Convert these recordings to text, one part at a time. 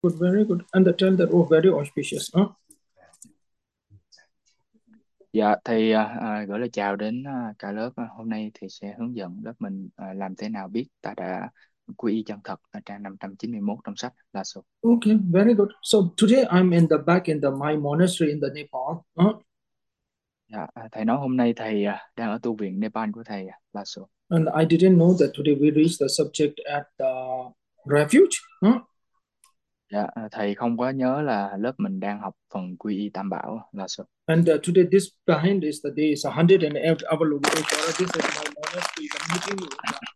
Good, very good. And the tell that, oh, very auspicious. Huh? Dạ thì gửi lời chào đến cả lớp. Hôm nay thì sẽ hướng dẫn lớp mình làm thế nào biết ta đã quy y chân thật ở trang 591 trong sách La Sô. Okay, very good. So today I'm in the back in the my monastery in the Nepal. Dạ, thầy nói hôm nay thầy đang ở tu viện Nepal của thầy La Sô. And I didn't know that today we reached the subject at the refuge. Dạ, thầy không có nhớ là lớp mình đang học phần quy y Tam Bảo La Sô. And today this behind is the day is 108 Avalokiteshvara. This is my monastery, the meeting room.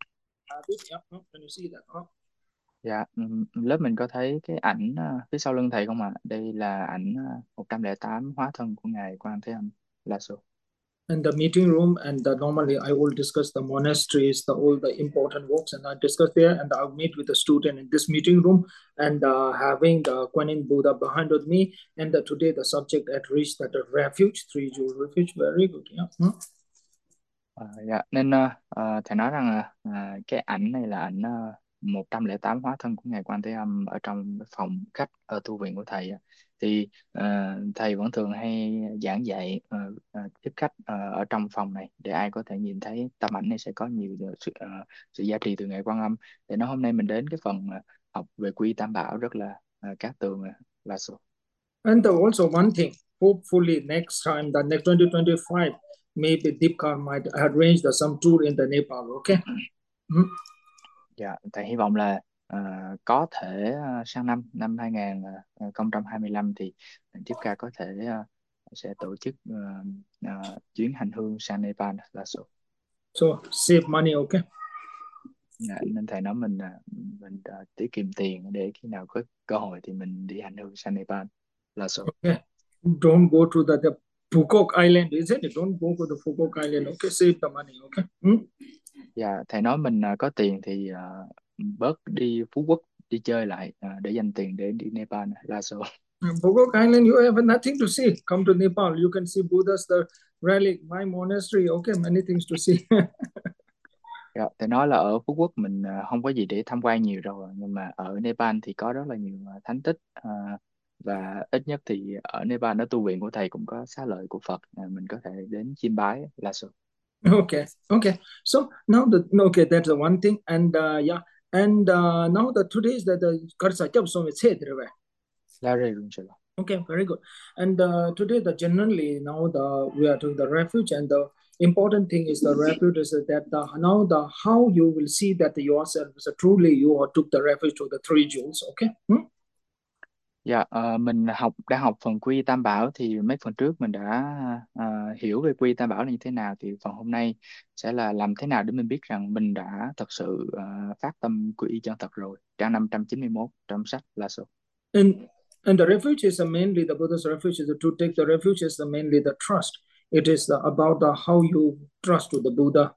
Can you see that? Dạ, lớp mình có thấy cái ảnh phía sau lưng thầy không ạ? Đây là ảnh 108 hóa thân của ngài Quan Thế Âm La Sô. And the meeting room, and normally I will discuss the monasteries, all the important works, and I discuss there, and I'll meet with the student in this meeting room, and having the Kuan Yin Buddha behind with me, and today the subject at reached that the refuge, three jewel refuge, very good, yeah. Dạ, nên thầy nói rằng cái ảnh này là ảnh 108 hóa thân của ngài Quan Thế Âm ở trong cái phòng khách ở tu viện của thầy. Thì thầy vẫn thường hay giảng dạy tiếp khách ở trong phòng này để ai có thể nhìn thấy tấm ảnh này sẽ có nhiều sự giá trị từ ngài Quan Âm. Để nói hôm nay mình đến cái phần học về quy tam bảo rất là cát tường là số. And also one thing, hopefully next time, the next 2025, maybe Deepkar might arrange some tour in the Nepal, okay? Dạ, thầy hy vọng là có thể sang năm 2025 thì tiếp ca có thể sẽ tổ chức chuyến hành hương sang Nepal là số. So save money, okay? Dạ, nên thầy nói mình tiết kiệm tiền để khi nào có cơ hội thì mình đi hành hương sang Nepal là số. Okay. Don't go to the Phuket Island, isn't it? Don't go to the Phuket Island. Okay, save the money. Okay. Dạ, thầy nói mình có tiền thì bớt đi Phú Quốc đi chơi lại để dành tiền để đi Nepal là số. Phuket Island, you have nothing to see. Come to Nepal, you can see Buddha's the relic, my monastery. Okay, many things to see. Dạ, thầy nói là ở Phú Quốc mình không có gì để tham quan nhiều rồi, nhưng mà ở Nepal thì có rất là nhiều thánh tích, và ít nhất thì ở Nepal ở tu viện của thầy cũng có xá lợi của Phật, mình có thể đến chiêm bái là sự. Okay, okay. So now okay, that's the one thing, and yeah, and now the today is the Karsa Chap so it's said. La Rê Rung Sơ. Okay, very good. And today, generally now we are doing the refuge, and the important thing is the refuge is that now the how you will see that yourself is truly you took the refuge to the three jewels. Okay. Dạ, mình đang học phần quy tam bảo thì mấy phần trước mình đã hiểu về quy tam bảo là như thế nào, thì phần hôm nay sẽ là làm thế nào để mình biết rằng mình đã thật sự phát tâm quy y chân thật rồi. Trang 591 trong sách La Số. And and the refuge is mainly the Buddha's refuge is to take the refuge is mainly the trust. It is about how you trust to the Buddha.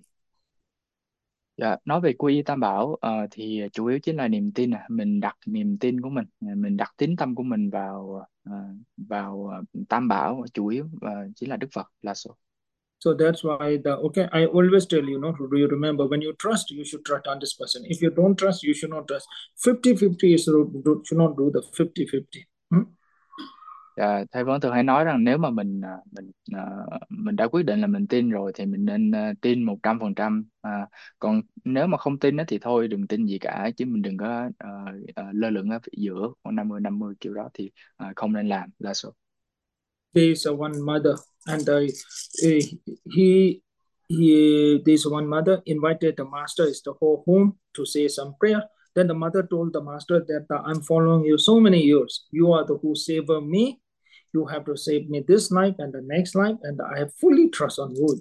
Dạ, nói về quy y tam bảo thì chủ yếu chính là niềm tin. Mình đặt niềm tin của mình đặt tín tâm của mình vào tam bảo, chủ yếu chính là Đức Phật là số. So that's why okay, I always tell you, do you remember when you trust, you should trust 100%. If you don't trust, you should not trust. 50-50 is should not do the 50-50. Dạ, thầy vẫn thường hay nói rằng nếu mà mình đã quyết định là mình tin rồi thì mình nên tin 100%. Còn nếu mà không tin á thì thôi đừng tin gì cả, chứ mình đừng có lơ lửng ở giữa khoảng 50-50 kiểu đó thì không nên làm là số. There is one mother, and he this one mother invited the master is to go home to say some prayer. Then the mother told the master that I'm following you so many years. You are the who saved me. You have to save me this life and the next life, and I have fully trust on you.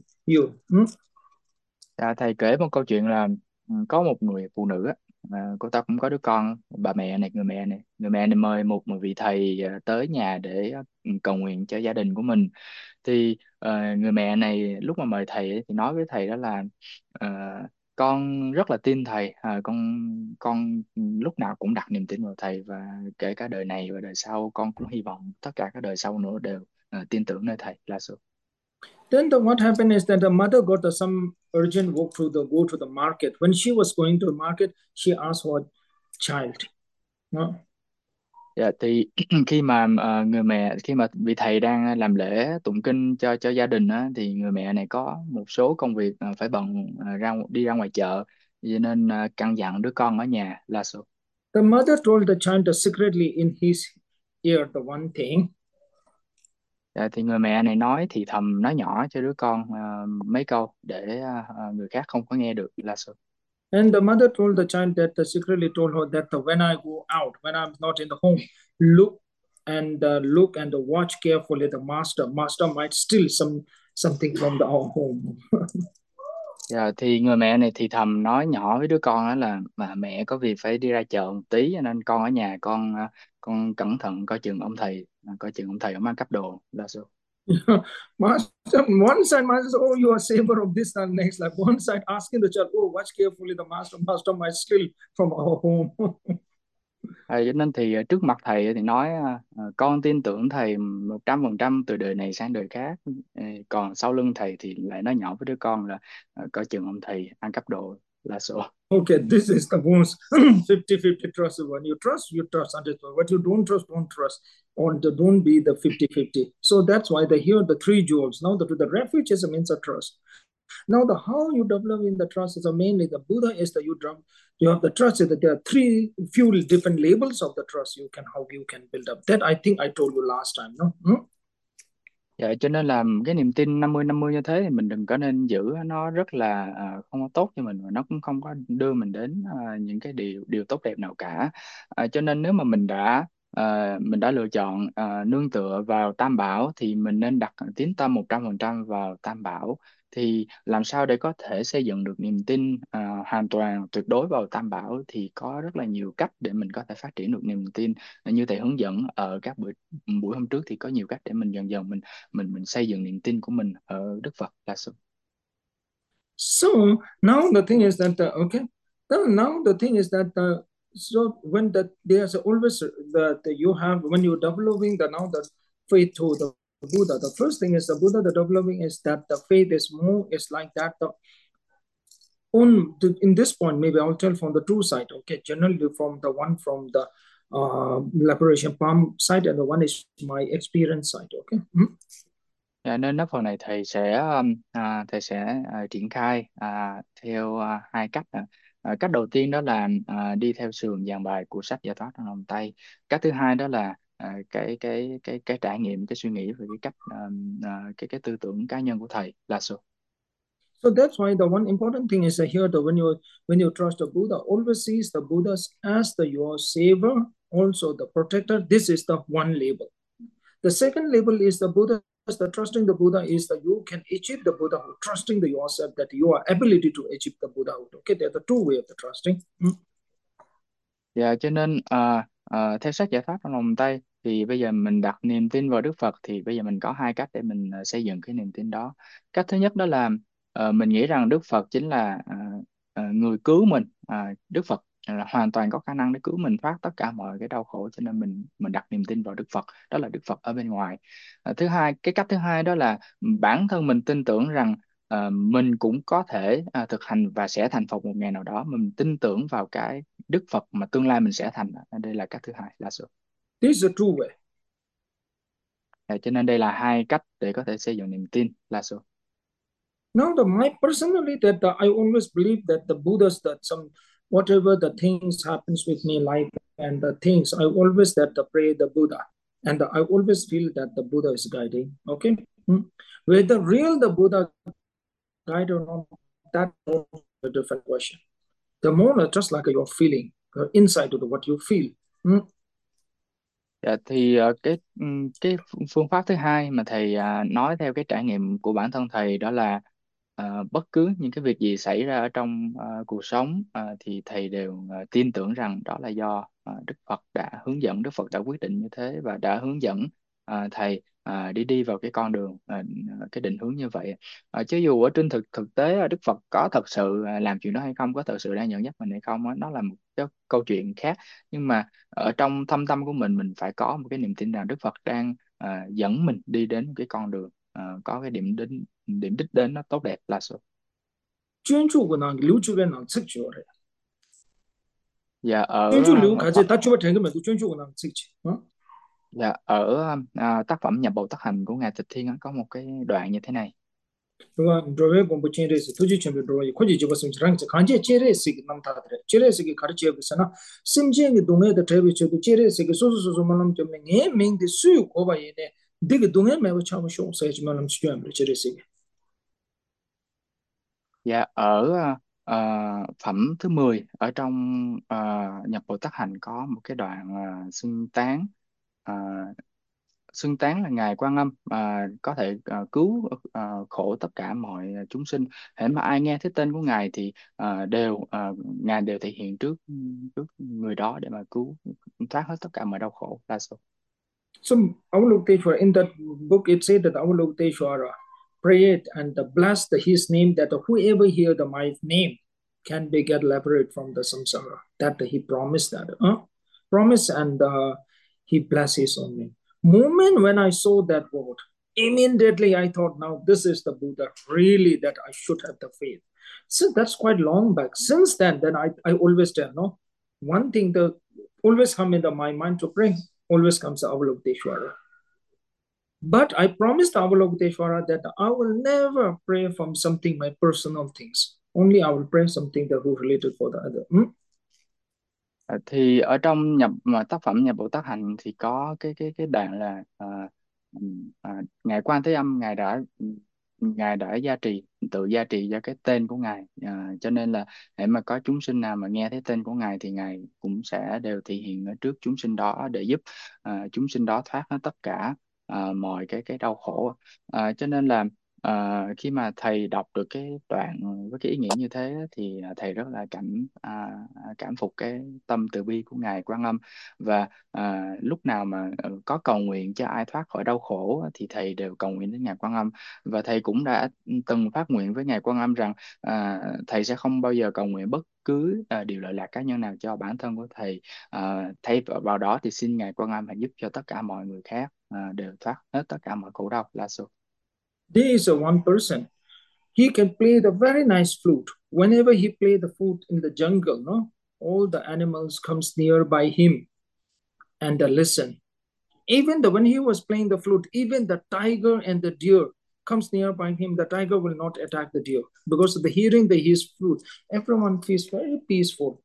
Dạ, thầy kể một câu chuyện là có một người phụ nữ á, cô ta cũng có đứa con, bà mẹ này, người mẹ này mời một vị thầy tới nhà để cầu nguyện cho gia đình của mình. Thì người mẹ này lúc mà mời thầy ấy, thì nói với thầy đó là ờ, con rất là tin thầy, con lúc nào cũng đặt niềm tin vào thầy, và kể cả đời này và đời sau con cũng hy vọng tất cả các đời sau nữa đều tin tưởng nơi thầy là sự. Then what happened is that the mother got some urgent work to go to the market. When she was going to the market, she asked for a child. No? Dạ, thì khi mà vị thầy đang làm lễ tụng kinh cho gia đình á, thì người mẹ này có một số công việc phải bận, đi ra ngoài chợ, cho nên căn dặn đứa con ở nhà là số. The mother told the child secretly in his ear the one thing. Dạ, thì người mẹ này nói thì thầm, nói nhỏ cho đứa con mấy câu để người khác không có nghe được là số. And the mother told the child that secretly told her that when I go out, when I'm not in the home, look look and watch carefully the master. Master might steal something from our home. Dạ, thì người mẹ này thì thầm nói nhỏ với đứa con đó là mà mẹ có việc phải đi ra chợ một tí, cho nên con ở nhà con cẩn thận coi chừng ông thầy, coi chừng ông thầy ông ăn cắp đồ là số. Master, one side master says, "Oh, you are saver of this," and next, like one side asking the child, "Oh, watch carefully the master. Master might steal from our home." Cho nên thì trước mặt thầy thì nói con tin tưởng thầy 100% từ đời này sang đời khác. Còn sau lưng thầy thì lại nói nhỏ với đứa con là coi chừng ông thầy ăn cắp đồ là số. Okay, this is the most 50-50 trust. When you trust 100%. What you don't trust. Or don't be the 50-50. So that's why they hear the three jewels. Now the refuge is a means of trust. Now the how you develop in the trust is mainly the Buddha is the you have the trust is that there are three few different labels of the trust you can how you can build up. That I think I told you last time, no? Hmm? Dạ, cho nên là cái niềm tin 50-50 như thế thì mình đừng có nên giữ nó rất là không có tốt cho mình, và nó cũng không có đưa mình đến những cái điều điều tốt đẹp nào cả. Cho nên nếu mà mình đã lựa chọn nương tựa vào Tam Bảo thì mình nên đặt tín tâm 100% vào Tam Bảo. Thì làm sao để có thể xây dựng được niềm tin hoàn toàn tuyệt đối vào Tam Bảo, thì có rất là nhiều cách để mình có thể phát triển được niềm tin. Như thầy hướng dẫn ở các buổi buổi hôm trước thì có nhiều cách để mình dần dần mình xây dựng niềm tin của mình ở Đức Phật là sự. So now the thing is that okay. Now the thing is that so when that there's always the you have when you're developing the now the faith to the Buddha. The first thing is the Buddha. The developing is that the faith is more is like that the on in this point maybe I'll tell from the two side. Okay, generally from the one from the liberation palm side and the one is my experience side. Okay. Hmm? Dạ, nên ở phần này thầy sẽ triển khai theo hai cách. Cách đầu tiên đó là đi theo sườn giảng bài của sách Giải thoát trong lòng tay. Cách thứ hai đó là cái trải nghiệm, cái suy nghĩ về cái cách cái tư tưởng cá nhân của thầy là sự. So that's why the one important thing is here that when you trust the Buddha, always sees the Buddhas as the your savior, also the protector. This is the one label. The second label is the Buddha. The trusting the Buddha is that you can achieve the Buddhahood, trusting the yourself that your ability to achieve the Buddhahood. Okay, there are the two way of the trusting. Mm. Dạ, cho nên theo sách Giải thoát trong lòng tay thì bây giờ mình đặt niềm tin vào Đức Phật, thì bây giờ mình có hai cách để mình xây dựng cái niềm tin đó. Cách thứ nhất đó là mình nghĩ rằng Đức Phật chính là người cứu mình. Đức Phật là hoàn toàn có khả năng để cứu mình thoát tất cả mọi cái đau khổ, cho nên mình đặt niềm tin vào Đức Phật, đó là Đức Phật ở bên ngoài. Cái cách thứ hai đó là bản thân mình tin tưởng rằng mình cũng có thể thực hành và sẽ thành Phật một ngày nào đó. Mình tin tưởng vào cái Đức Phật mà tương lai mình sẽ thành. Đây là cách thứ hai là sự. This is the true way. Cho nên đây là hai cách để có thể xây dựng niềm tin là sự. Now, my personally that I always believe that the Buddhas that some whatever the things happens with me life and the things I always that the pray the Buddha and I always feel that the Buddha is guiding. Okay, whether real the Buddha guide or not, that is a different question. The more just like your feeling, your insight to the, what you feel. Hmm? Dạ, thì cái phương pháp thứ hai mà thầy nói theo cái trải nghiệm của bản thân thầy đó là bất cứ những cái việc gì xảy ra ở trong cuộc sống thì thầy đều tin tưởng rằng đó là do Đức Phật đã hướng dẫn, Đức Phật đã quyết định như thế và đã hướng dẫn thầy đi vào cái con đường, cái định hướng như vậy. Chứ dù ở trên thực thực tế Đức Phật có thật sự làm chuyện đó hay không, có thật sự đang dẫn dắt mình hay không đó là một cái câu chuyện khác. Nhưng mà ở trong thâm tâm của mình phải có một cái niềm tin rằng Đức Phật đang dẫn mình đi đến một cái con đường có cái điểm đích đến nó tốt đẹp là sự. chuyên注của nó lưu trú bên nó sức chữa đấy. Dạ ở chuyên chú liu khả ta chú thành cái mà tôi chuyên chú năng sĩ chỉ dạ ở tác phẩm Nhập Bồ Tát Hành của ngài Tịch Thiên á, có một cái đoạn như thế này. 그가 드로에 공부 체레스 투지 첨부 드로에 코지 집었으면 랑지 간제 체레스 남타들 체레스 가르쳐 보잖아 심지에 동해의 트레비쳐도 체레스 소소소소만 좀 맹에 맹데 수유 고바이네 되게 동해 매우 참 쇼서지만 좀 지켜야 체레스 Dạ ở phẩm thứ 10 ở trong Nhập Bồ Tát Hành có một cái đoạn xưng tán. Ờ, Xưng tán là ngài Quan Âm có thể cứu khổ tất cả mọi chúng sinh. Hễ mà ai nghe thấy tên của ngài thì ngài đều thể hiện trước trước người đó để mà cứu thoát hết tất cả mọi đau khổ. Là sao? So Avalokiteshvara, in that book, it said that Avalokiteshvara prayed and blessed his name that whoever hear my name can be get liberated from the samsara. That he promised that. Promise and he blessed his own name. Moment when I saw that word, immediately I thought, now this is the Buddha, really that I should have the faith. So that's quite long back. Since then I always tell, no, one thing that always come into my mind to pray always comes Avalokiteshvara. But I promised Avalokiteshvara that I will never pray from something my personal things. Only I will pray something that who related for the other. Thì ở trong tác phẩm Nhập Bồ Tát Hành thì có cái đoạn là ngài Quan Thế Âm ngài đã tự gia trì cho cái tên của ngài. Cho nên là để mà có chúng sinh nào mà nghe thấy tên của ngài thì ngài cũng sẽ đều thể hiện ở trước chúng sinh đó để giúp chúng sinh đó thoát hết tất cả mọi cái đau khổ. Cho nên là khi mà thầy đọc được cái đoạn với cái ý nghĩa như thế thì thầy rất là cảm phục cái tâm từ bi của ngài Quan Âm. Và lúc nào mà có cầu nguyện cho ai thoát khỏi đau khổ thì thầy đều cầu nguyện đến ngài Quan Âm. Và thầy cũng đã từng phát nguyện với ngài Quan Âm rằng thầy sẽ không bao giờ cầu nguyện bất cứ điều lợi lạc cá nhân nào cho bản thân của thầy. Thay vào đó thì xin ngài Quan Âm hãy giúp cho tất cả mọi người khác đều thoát hết tất cả mọi khổ đau. Là số. There is a one person. He can play the very nice flute. Whenever he play the flute in the jungle, no, all the animals comes nearby him and listen. Even when he was playing the flute, even the tiger and the deer comes nearby him. The tiger will not attack the deer because of the hearing the his flute. Everyone feels very peaceful.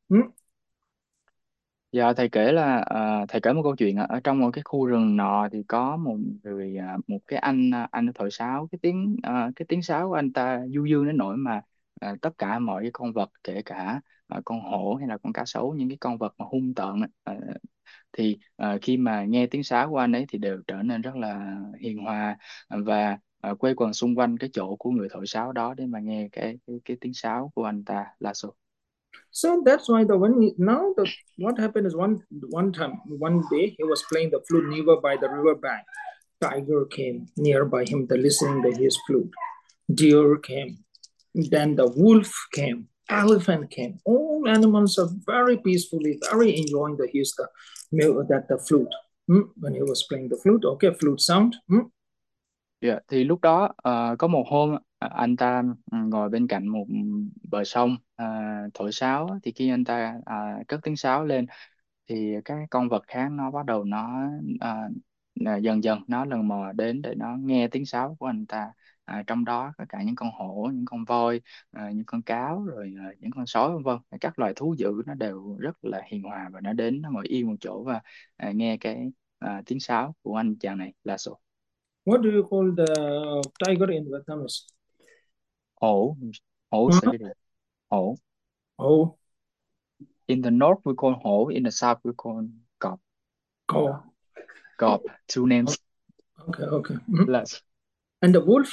Dạ thầy kể là thầy kể một câu chuyện ở trong một cái khu rừng nọ thì có một cái anh thổi sáo, cái tiếng sáo của anh ta du dương đến nỗi mà tất cả mọi cái con vật, kể cả con hổ hay là con cá sấu, những cái con vật mà hung tợn thì khi mà nghe tiếng sáo của anh ấy thì đều trở nên rất là hiền hòa và quây quần xung quanh cái chỗ của người thổi sáo đó để mà nghe cái tiếng sáo của anh ta. Là số. So that's why what happened is one time one day he was playing the flute near by the river bank. Tiger came nearby him, the listening to his flute. Deer came, then the wolf came, elephant came. All animals are very peacefully, very enjoying the flute. When he was playing the flute, okay, flute sound. Dạ, thì lúc đó có một hôm anh ta ngồi bên cạnh một bờ sông thổi sáo á. Thì khi anh ta cất tiếng sáo lên thì các con vật khác nó bắt đầu dần dần nó lần mò đến để nó nghe tiếng sáo của anh ta. Trong đó có cả những con hổ, những con voi, những con cáo, rồi những con sói vân vân. Các loài thú dữ nó đều rất là hiền hòa và nó đến, nó ngồi yên một chỗ và nghe cái tiếng sáo của anh chàng này. Là số. What do you call the tiger in Vietnamese? Hổ. Hổ Huh? sẽ cái gì? Hổ. Oh, In the north we call hổ, in the south we call cọp. oh, Cọp, two names. okay, okay. Là And the wolf,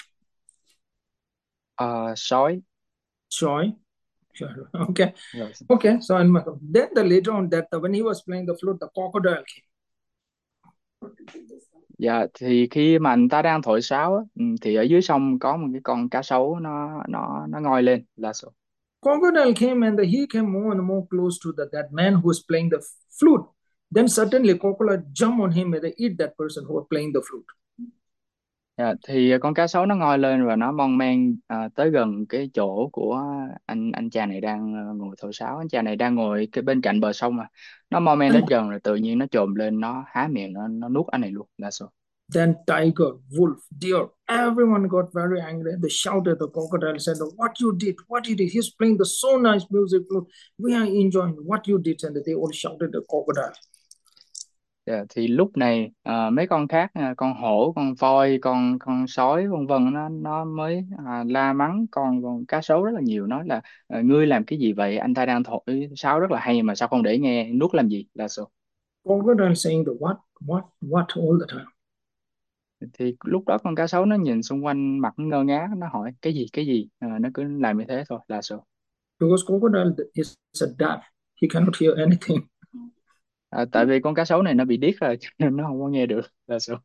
sói. joy. Sure. Okay. Rồi. Okay. So and then later on that when he was playing the flute, the crocodile came. Dạ thì khi mà anh ta đang thổi sáo á, thì ở dưới sông có một cái con cá sấu nó ngoi lên. Là số. Crocodile came and he came more and more close to that man who was playing the flute. Then suddenly crocodile jump on him and they eat that person who was playing the flute. Dạ, thì con cá sấu nó ngoi lên và nó mon men tới gần cái chỗ của anh chàng này đang ngồi thổi sáo. Anh chàng này đang ngồi cái bên cạnh bờ sông mà nó mon men đến And gần rồi tự nhiên nó chồm lên, nó há miệng, nó nuốt anh này luôn là sao. then tiger, wolf, deer, everyone got very angry. They shouted. The crocodile said, "What you did? What you did? He's playing the so nice music. Look, we are enjoying what you did." And they all shouted the crocodile. Dạ, thì lúc này mấy con khác, con hổ, con voi, con sói vân vân, nó mới la mắng con cá sấu rất là nhiều, nói là ngươi làm cái gì vậy, anh ta đang thổi sáo rất là hay mà sao không để nghe, nuốt làm gì là sao. Crocodile saying the what all the time. Thì lúc đó con cá sấu nó nhìn xung quanh, mặt nó ngơ ngác, nó hỏi cái gì. Nó cứ làm như thế thôi là sao. Because crocodile is a deaf. He cannot hear anything. Tại vì con cá sấu này nó bị điếc rồi cho nên nó không có nghe được là sao.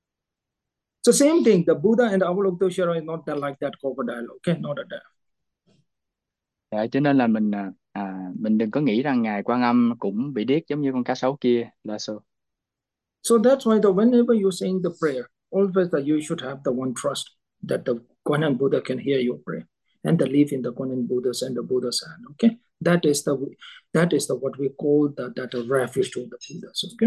So same thing. The Buddha and Avalokiteshvara is not that like that crocodile. Okay, not a deaf. Dạ, cho nên là mình đừng có nghĩ rằng ngài Quan Âm cũng bị điếc giống như con cá sấu kia là sao. So that's why whenever you're saying the prayer, always that you should have the one trust that the Guanan Buddha can hear your prayer and believe in the Guanan Buddhas and the Buddha's hand. Okay, that is the what we call that a refuge to the Buddhas. Okay.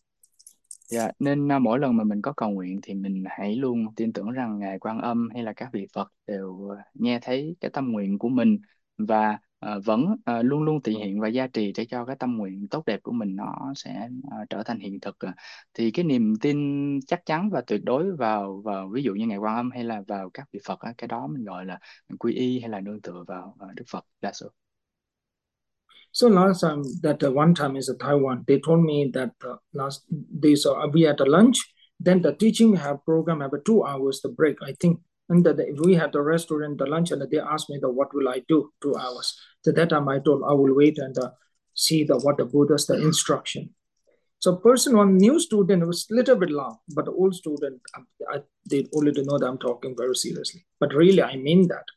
Dạ, nên mỗi lần mà mình có cầu nguyện thì mình hãy luôn tin tưởng rằng ngài Quan Âm hay là các vị Phật đều nghe thấy cái tâm nguyện của mình, và vẫn luôn luôn tỳ hiện và gia trì để cho cái tâm nguyện tốt đẹp của mình nó sẽ trở thành hiện thực. Thì cái niềm tin chắc chắn và tuyệt đối vào vào ví dụ như ngài Quan Âm hay là vào các vị Phật cái đó mình gọi là quy y hay là nương tựa vào Đức Phật là sự. So last time that one time is in Taiwan, they told me that last days we had a lunch, then the teaching have program have a 2 hours the break, I think. And we had the restaurant, the lunch, and they asked me what will I do 2 hours. So that time I told I will wait and see what the Buddha's the instruction. So person one new student was a little bit loud, but the old student they already know that I'm talking very seriously. But really I mean that.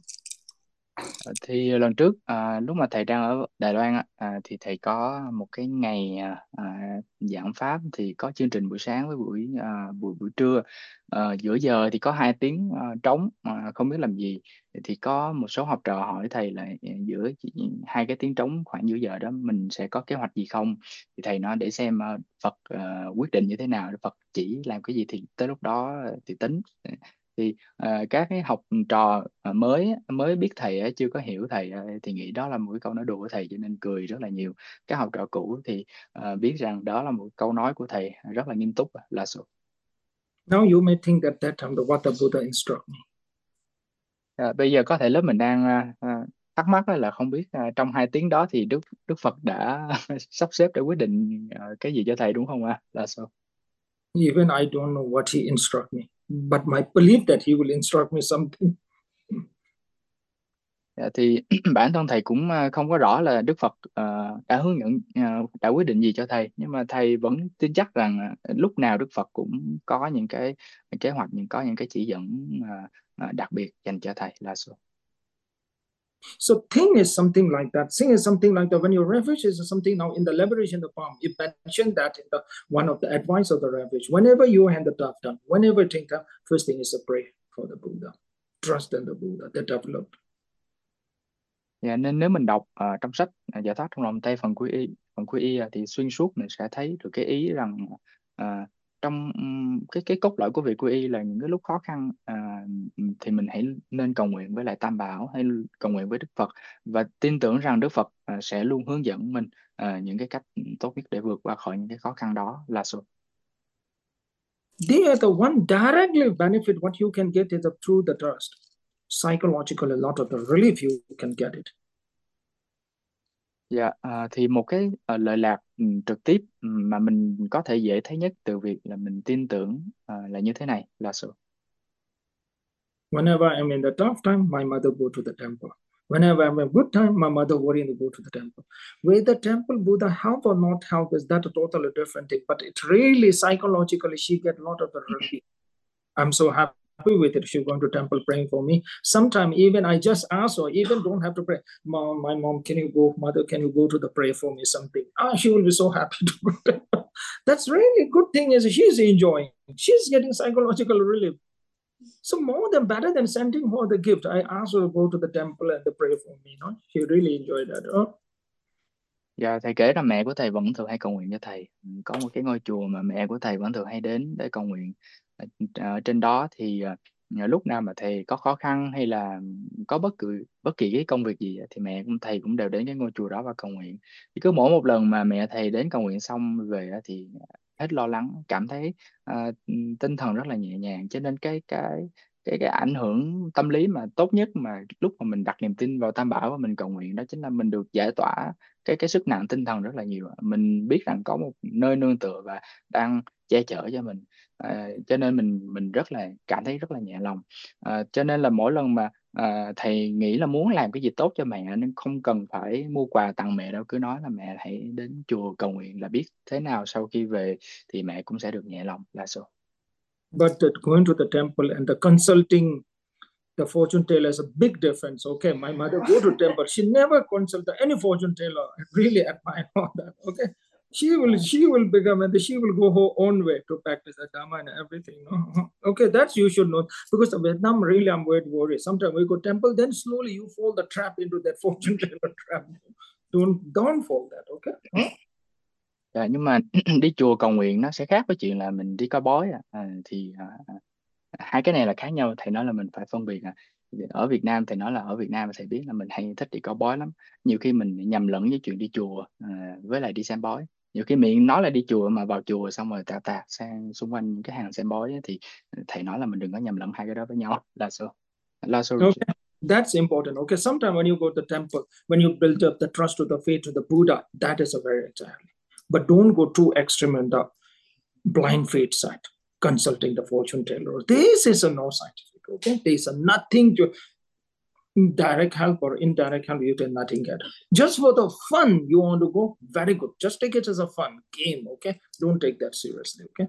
Thì lần trước lúc mà thầy đang ở Đài Loan thì thầy có một cái ngày giảng pháp, thì có chương trình buổi sáng với buổi trưa. Giữa giờ thì có 2 tiếng trống không biết làm gì, thì có một số học trò hỏi thầy là giữa 2 cái tiếng trống khoảng giữa giờ đó mình sẽ có kế hoạch gì không. Thì thầy nói để xem Phật quyết định như thế nào, Phật chỉ làm cái gì thì tới lúc đó thì tính. Thì các cái học trò mới mới biết thầy chưa có hiểu thầy thì nghĩ đó là một cái câu nói đùa của thầy cho nên cười rất là nhiều. Các học trò cũ thì biết rằng đó là một câu nói của thầy rất là nghiêm túc là sự. Now you may think that time what the Buddha instruct me. Bây giờ có thể lớp mình đang thắc mắc là không biết trong 2 tiếng đó thì Đức Đức Phật đã sắp xếp để quyết định cái gì cho thầy đúng không ạ? Là sao? Even I don't know what he instruct me, but my belief that he will instruct me something. Dạ, thì bản thân thầy cũng không có rõ là Đức Phật đã hướng dẫn đã quyết định gì cho thầy, nhưng mà thầy vẫn tin chắc rằng lúc nào Đức Phật cũng có những cái kế hoạch, có những cái chỉ dẫn đặc biệt dành cho thầy là sao. So thing is something like that. Thing is something like that. When your refuge is something now in the liberation of the palm, you mentioned that in the one of the advice of the refuge. Whenever you hand the tough down, whenever you think that, first thing is to pray for the Buddha. Trust in the Buddha that developed. Dạ, nên nếu mình đọc trong sách Giải thoát trong lòng Tây phần quy y thì xuyên suốt mình sẽ thấy được cái ý rằng trong cái cốt lõi của việc quy y là những cái lúc khó khăn thì mình hãy nên cầu nguyện với lại Tam Bảo hay cầu nguyện với Đức Phật, và tin tưởng rằng Đức Phật sẽ luôn hướng dẫn mình những cái cách tốt nhất để vượt qua khỏi những cái khó khăn đó là số. They are the one directly benefit what you can get is through the trust. Psychological, a lot of the relief you can get it. Dạ, thì một cái lợi lạc trực tiếp mà mình có thể dễ thấy nhất từ việc là mình tin tưởng là như thế này là sự. Whenever I'm in the tough time, my mother go to the temple. Whenever I'm in good time, my mother worrying to go to the temple. With the temple, Buddha help or not help is that a totally different thing. But it really psychologically, she get a lot of the relief. I'm so happy with it. She's going to temple praying for me. Sometimes even I just ask her, even don't have to pray. Mom, my mom, can you go? Mother, can you go to the pray for me? Something. She will be so happy to go. That's really good thing is she's enjoying. She's getting psychological relief. So more than better than sending her the gift, I asked her to go to the temple and to pray for me. No? She really enjoyed that. Dạ, thầy kể là mẹ của thầy vẫn thường hay cầu nguyện cho thầy. Có một cái ngôi chùa mà mẹ của thầy vẫn thường hay đến để cầu nguyện. Ở trên đó thì lúc nào mà thầy có khó khăn hay là có bất kỳ cái công việc gì thì mẹ của thầy cũng đều đến cái ngôi chùa đó và cầu nguyện. Thì cứ mỗi một lần mà mẹ thầy đến cầu nguyện xong về á thì hết lo lắng, cảm thấy tinh thần rất là nhẹ nhàng. Cho nên cái ảnh hưởng tâm lý mà tốt nhất mà lúc mà mình đặt niềm tin vào Tam Bảo và mình cầu nguyện, đó chính là mình được giải tỏa cái sức nặng tinh thần rất là nhiều. Mình biết rằng có một nơi nương tựa và đang che chở cho mình. Cho nên mình rất là cảm thấy rất là nhẹ lòng. Cho nên là mỗi lần mà thầy nghĩ là muốn làm cái gì tốt cho mẹ nên không cần phải mua quà tặng mẹ đâu, cứ nói là mẹ hãy đến chùa cầu nguyện là biết thế nào sau khi về thì mẹ cũng sẽ được nhẹ lòng là số. But going to the temple and the consulting the fortune teller is a big difference. Okay, my mother go to temple. She never consult any fortune teller. I really admire all that. Okay, she will become and she will go her own way to practice the dharma and everything. No? Okay, that's you should know because of Vietnam really I'm very worried. Sometimes we go temple, then slowly you fall the trap into that fortune teller trap. Don't fall that. Okay. Huh? Dạ, nhưng mà đi chùa cầu nguyện nó sẽ khác với chuyện là mình đi coi bói thì hai cái này là khác nhau. Thầy nói là mình phải phân biệt ở Việt Nam, thầy nói là ở Việt Nam thầy biết là mình hay thích đi coi bói lắm. Nhiều khi mình nhầm lẫn với chuyện đi chùa với lại đi xem bói. Nhiều khi miệng nói là đi chùa mà vào chùa xong rồi tạt tạt sang xung quanh những cái hàng xem bói á, thì thầy nói là mình đừng có nhầm lẫn hai cái đó với nhau là so. Là so. Okay, that's important. Okay, sometimes when you go to the temple, when you build up the trust to the faith to the Buddha, that is a very entirely. But don't go too extreme in the blind faith side, consulting the fortune teller. This is a no scientific. Okay, there is a nothing to direct help or indirect help. You can nothing get. Just for the fun, you want to go. Very good. Just take it as a fun game. Okay, don't take that seriously. Okay.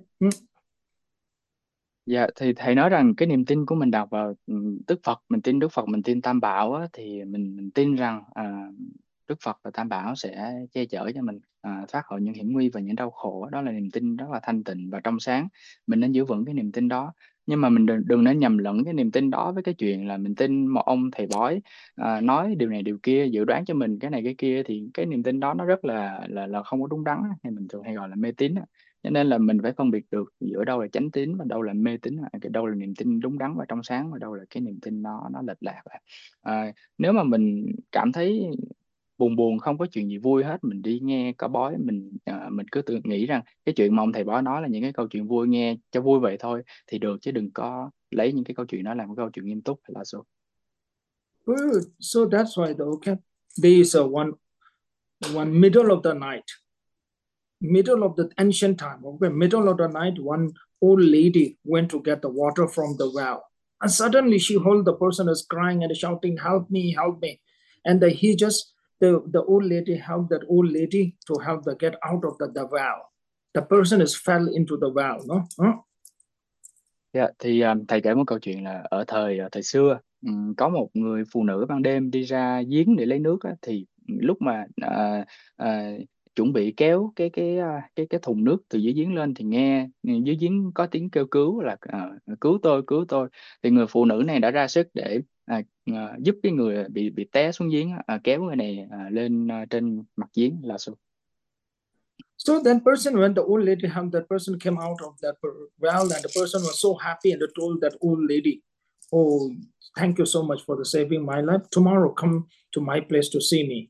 Dạ, thì thầy nói rằng cái niềm tin của mình đặt vào Đức Phật, mình tin Đức Phật, mình tin Tam Bảo á, thì mình tin rằng Đức Phật và Tam Bảo sẽ che chở cho mình thoát khỏi những hiểm nguy và những đau khổ. Đó là niềm tin rất là thanh tịnh và trong sáng. Mình nên giữ vững cái niềm tin đó. Nhưng mà mình đừng nên nhầm lẫn cái niềm tin đó với cái chuyện là mình tin một ông thầy bói nói điều này điều kia, dự đoán cho mình cái này cái kia, thì cái niềm tin đó nó rất là không có đúng đắn, hay mình thường hay gọi là mê tín. Cho nên là mình phải phân biệt được giữa đâu là chánh tín và đâu là mê tín, cái đâu là niềm tin đúng đắn và trong sáng và đâu là cái niềm tin nó lệch lạc. Nếu mà mình cảm thấy buồn buồn không có chuyện gì vui hết, mình đi nghe có bói, mình cứ tự nghĩ rằng cái chuyện mà ông thầy bói nói là những cái câu chuyện vui, nghe cho vui vậy thôi thì được, chứ đừng có lấy những cái câu chuyện đó làm cái câu chuyện nghiêm túc là số. Good. So that's why the okay. There is a one middle of the night, middle of the ancient time. Okay, middle of the night, one old lady went to get the water from the well, and suddenly she heard the person is crying and shouting, "Help me! Help me!" And the old lady helped that old lady to help the get out of the well. The person is fell into the well. No. Huh? Dạ, thì thầy kể một câu chuyện là ở thời xưa, có một người phụ nữ ban đêm đi ra giếng để lấy nước á, thì lúc mà chuẩn bị kéo cái thùng nước từ dưới giếng lên thì nghe dưới giếng có tiếng kêu cứu là cứu tôi, cứu tôi. Thì người phụ nữ này đã ra sức để giúp cái người bị té xuống giếng kéo người này lên trên mặt giếng là sao. So that person, when the old lady helped, that person came out of that well, and the person was so happy and told that old lady, "Oh, thank you so much for the saving my life. Tomorrow, come to my place to see me."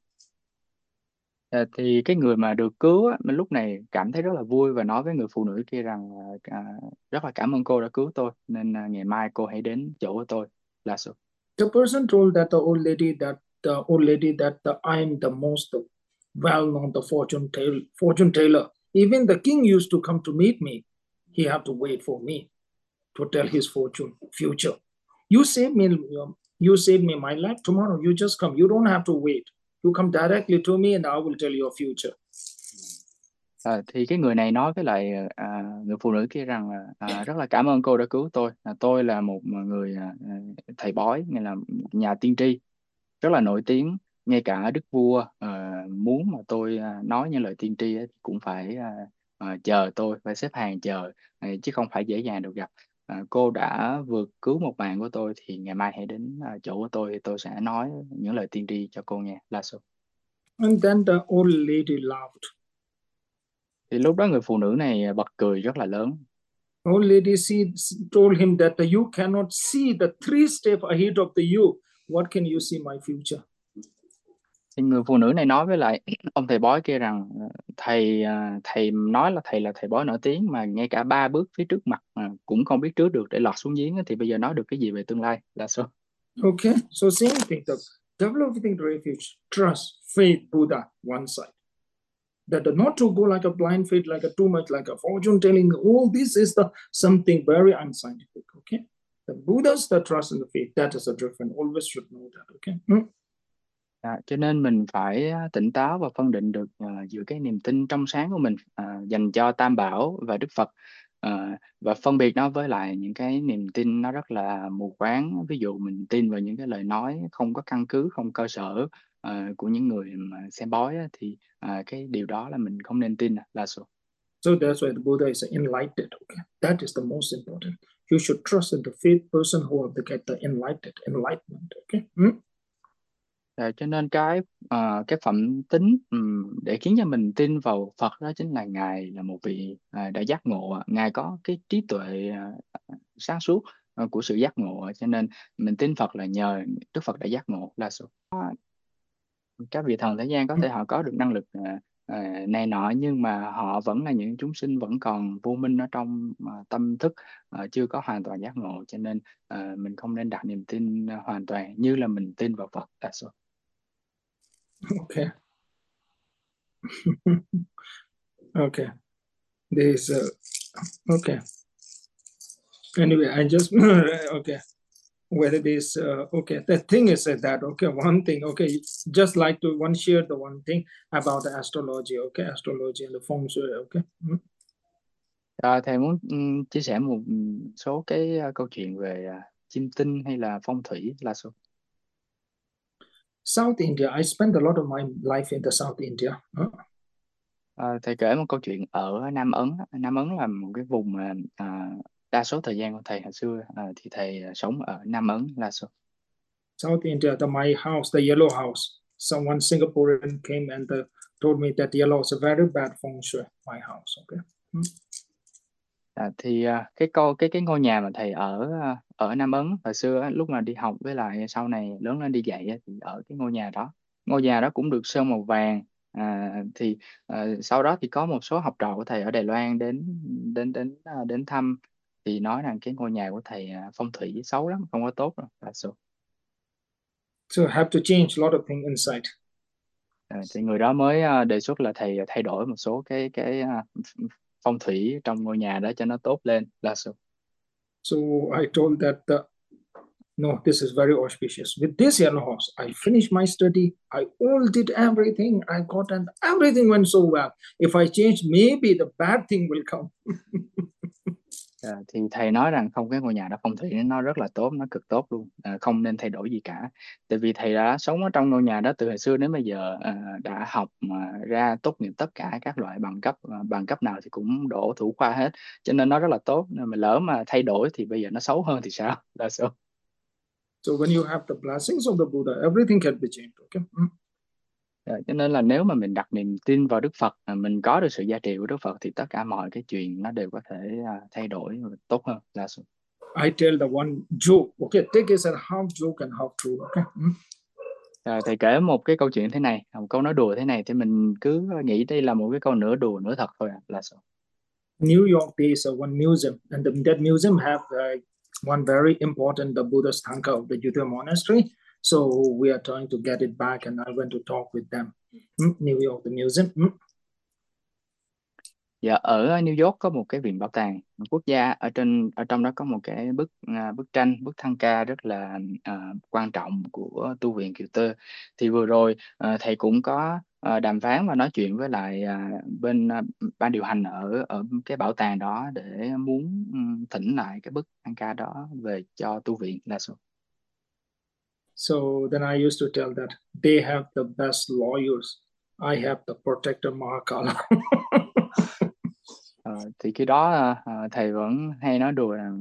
Thì cái người mà được cứu á, mình lúc này cảm thấy rất là vui và nói với người phụ nữ kia rằng rất là cảm ơn cô đã cứu tôi, nên ngày mai cô hãy đến chỗ của tôi là sự. The person told that the old lady that I am the most well-known the fortune teller. Even the king used to come to meet me. He had to wait for me to tell his fortune future. You save me, you save me my life. Tomorrow you just come. You don't have to wait. You come directly to me and I will tell your future. Thì cái người này nói với lại người phụ nữ kia rằng là rất là cảm ơn cô đã cứu tôi. Tôi là một người thầy bói, nghĩa là nhà tiên tri rất là nổi tiếng, ngay cả đức vua muốn mà tôi nói những lời tiên tri ấy, thì cũng phải chờ tôi, phải xếp hàng chờ chứ không phải dễ dàng được gặp. cô đã vượt cứu một mạng của tôi thì ngày mai hãy đến chỗ của tôi thì tôi sẽ nói những lời tiên tri cho cô nghe. Lasso. And then the old lady laughed. Thì lúc đó người phụ nữ này bật cười rất là lớn. Old lady told him that you cannot see the 3 steps ahead of you. What can you see my future? Thì người phụ nữ này nói với lại ông thầy bói kia rằng thầy nói là thầy bói nổi tiếng mà ngay cả 3 bước phía trước mặt cũng không biết trước được để lọt xuống giếng á, thì bây giờ nói được cái gì về tương lai là sao? Okay, so same thing. The developing refuge, trust, faith, Buddha, one side. That not to go like a blind faith, like a too much, like a fortune telling. All this is the something very unscientific. Okay, the Buddha's the trust and the faith. That is a different. Always should know that. Okay. Cho nên mình phải tỉnh táo và phân định được giữa cái niềm tin trong sáng của mình dành cho Tam Bảo và Đức Phật, và phân biệt nó với lại những cái niềm tin nó rất là mù quáng. Ví dụ mình tin vào những cái lời nói không có căn cứ, không cơ sở của những người mà xem bói á, thì cái điều đó là mình không nên tin là số. So that's why the Buddha is enlightened. Okay, that is the most important. You should trust in the faith person who have to get the enlightenment. Okay. Cho nên cái phẩm tính để khiến cho mình tin vào Phật đó chính là Ngài là một vị đã giác ngộ, Ngài có cái trí tuệ sáng suốt của sự giác ngộ, cho nên mình tin Phật là nhờ Đức Phật đã giác ngộ là số. Các vị thần thế gian có thể họ có được năng lực này nọ, nhưng mà họ vẫn là những chúng sinh vẫn còn vô minh ở trong tâm thức, chưa có hoàn toàn giác ngộ, cho nên mình không nên đặt niềm tin hoàn toàn như là mình tin vào Phật là số. Okay. Okay. There's okay. Anyway, I just okay. Whether this okay, the thing is that okay, one thing okay, just like to one share the one thing about the astrology, okay, astrology and the feng shui, okay. Thầy muốn chia sẻ một số cái câu chuyện về chim tinh hay là phong thủy là số. South India, I spent a lot of my life in the South India. Thầy kể một câu chuyện ở Nam Ấn. Nam Ấn là một cái vùng mà đa số thời gian của thầy hồi xưa thì thầy sống ở Nam Ấn là số. South India, my house, the yellow house. Someone Singaporean came and told me that yellow is a very bad feng shui. My house, okay. Thì cái ngôi nhà mà thầy ở Nam Ấn hồi xưa lúc mà đi học với lại sau này lớn lên đi dạy thì ở cái ngôi nhà đó cũng được sơn màu vàng. Thì sau đó thì có một số học trò của thầy ở Đài Loan đến thăm, thì nói rằng cái ngôi nhà của thầy phong thủy xấu lắm, không có tốt đâu. So I have to change a lot of things inside. Thì người đó mới đề xuất là thầy thay đổi một số cái phong thủy trong ngôi nhà đó cho nó tốt lên là sao. So I told that no, this is very auspicious. With this yellow horse, I finished my study. I all did everything. I got and everything went so well. If I change, maybe the bad thing will come. Thì thầy nói rằng không, cái ngôi nhà đó phong thủy nó rất là tốt, nó cực tốt luôn, không nên thay đổi gì cả. Tại vì thầy đã sống ở trong ngôi nhà đó từ hồi xưa đến bây giờ, đã học mà ra tốt nghiệp tất cả các loại bằng cấp nào thì cũng đỗ thủ khoa hết, cho nên nó rất là tốt. Nên mà lỡ mà thay đổi thì bây giờ nó xấu hơn thì sao? Là sao? So when you have the blessings of the Buddha, everything can be changed. Okay. Cho nên là nếu mà mình đặt niềm tin vào Đức Phật, mình có được sự gia trì của Đức Phật thì tất cả mọi cái chuyện nó đều có thể thay đổi và tốt hơn là sao? I tell the one joke. Okay, take it as half joke and half true. Okay. Thầy kể một cái câu chuyện thế này, một câu nói đùa thế này, thì mình cứ nghĩ đây là một cái câu nửa đùa nửa thật thôi là sao? New York, there is one museum, and that museum have one very important the Buddha's Tanka of the Buddha monastery. So we are trying to get it back, and I went to talk with them. New York, the museum. Dạ, ở New York có một cái viện bảo tàng quốc gia, ở trong đó có một cái bức thăng ca rất là quan trọng của tu viện Kiều Tơ. Thì vừa rồi thầy cũng có đàm phán và nói chuyện với lại bên ban điều hành ở cái bảo tàng đó để muốn thỉnh lại cái bức thăng ca đó về cho tu viện là sao? So then I used to tell that they have the best lawyers. I have the protector Mahakala. Thì khi đó thầy vẫn hay nói đùa rằng